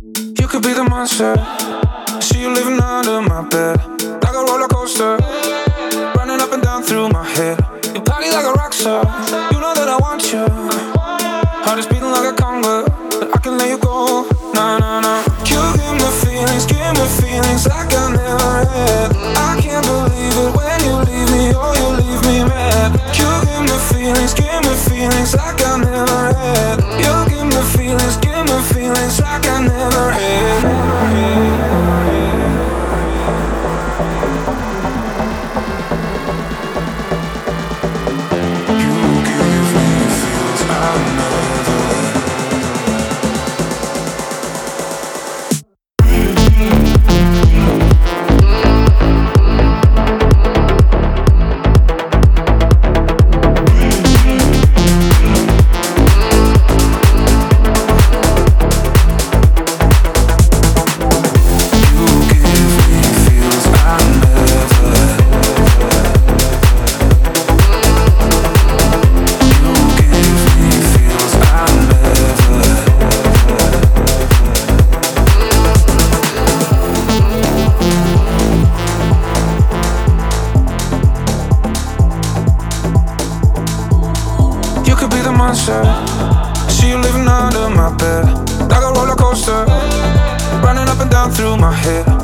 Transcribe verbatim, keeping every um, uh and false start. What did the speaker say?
You could be the monster. See you living under my bed, like a roller coaster, running up and down through my head. You party like a rock star. You know that I want you. Heart is beating like a conga, but I can let you go. Nah, nah, nah. You give me feelings, give me feelings like I never had. I can't believe it when you leave me, oh, you leave me mad. You give me feelings, give me feelings like I never had. You give me feelings, give me feelings like I never had. You give me feels I never had. Monster. See you living under my bed, like a roller coaster, running up and down through my head.